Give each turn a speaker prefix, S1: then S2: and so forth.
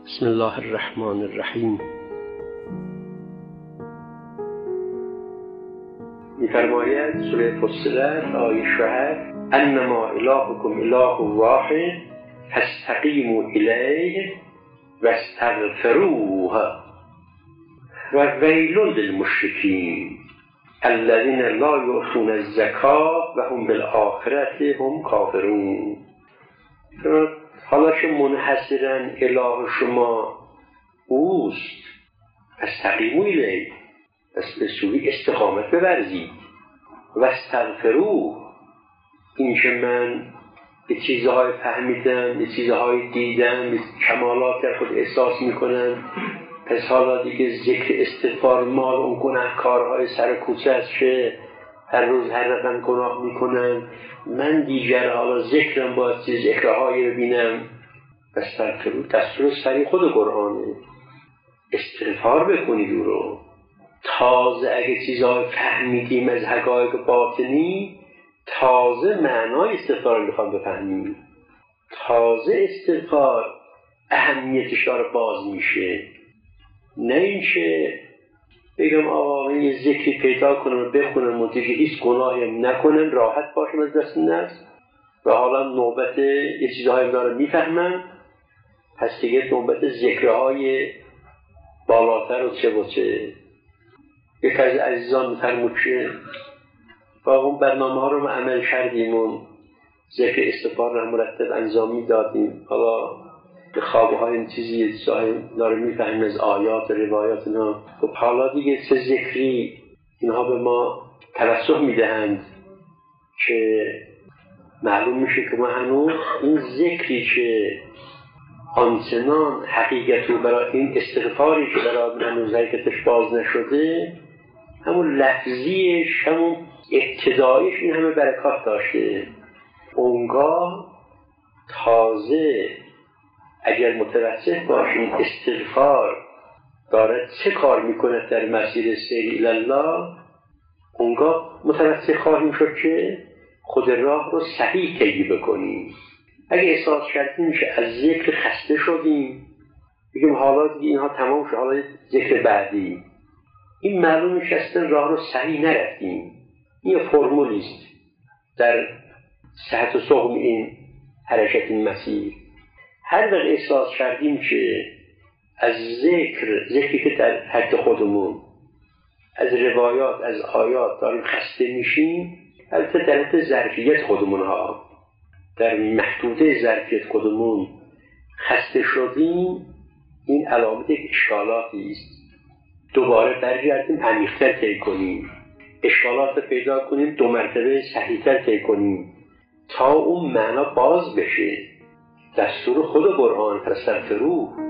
S1: بسم الله الرحمن الرحیم. می‌فرماید سوره فصلت آیه 7: انما الهکم اله واحد فاستقیموا الیه واستغفروه و ویل للمشرکین الذین لا یؤتون الزکاة و هم بالآخرة هم کافرون. حالا که منحصراً اله شما اوست، استقیموا الیه، پس به سوی استقامت بورزید. و استغفروه، این که من به چیزهای فهمیدم، به چیزهای دیدم، به کمالات در خود احساس میکنم، پس حالا دیگه ذکر استغفار مال اون گناهکارهای سر کوچه است که هر روز هر رقم گناه میکنن، من دیگر حالا ذکرم باید ذکرهایی ببینم. استغفروا دستور سری خود قرآنه، استغفار بکنید او رو. تازه اگه چیزهای فهمیدیم از حقایق باطنی، تازه معنای استغفار رو میخوام بفهمیم، تازه استغفار اهمیتش داره باز میشه. نه اینکه بگم آقا من یه ذکری پیدا کنم و بخونم منتظر هیچ گناهی هم نکنم، راحت باشم از دست نفس و حالا نوبت یه چیزهایی داره میفهمم، پس دیگه نوبت ذکرهای بالاتر و چه و چه. یک از عزیزان میفرمود که با اون برنامه ها رو ما عمل کردیم و ذکر استغفار رو مرتب انجام میدادیم. حالا به خوابه های این چیزی داره میفهمیم از آیات و روایات اینا. خب حالا دیگه چه ذکری اینها به ما توسط میدهند که معلوم میشه که ما هنوز این ذکری که آنچنان حقیقت رو برای این استغفاری که برای هنوز حقیقتش باز نشده، همون لفظیش، همون ابتدایش این همه برکات داشته. اونگاه تازه اگر متوسط باشیم استغفار داره چه کار میکنه در مسیر سیر الله، اونگاه متوسط خواهیم شد که خود راه رو صحیح طی بکنیم. اگه احساس کردیم که از ذکر خسته شدیم، بگیم حالا دیگه اینها تمام شد، حالا ذکر بعدی، این معلومه که اصلا راه رو صحیح نرفتیم. این فرمولیست در صحت و سقم این حرکت این مسیر. هر وقت احساس کردیم که از ذکری که در حد خودمون، از روایات، از آیات داریم خسته میشیم، البته در حد ظرفیت خودمون ها، در محدوده ظرفیت خودمون خسته شدیم، این علامت اشکالاتی است. دوباره برگردیم عمیق‌تر طی کنیم، اشکالات رو پیدا کنیم، 2 مرتبه صحیح‌تر طی کنیم تا اون معنا باز بشه. دستور خود قرآن: فاستغفروه.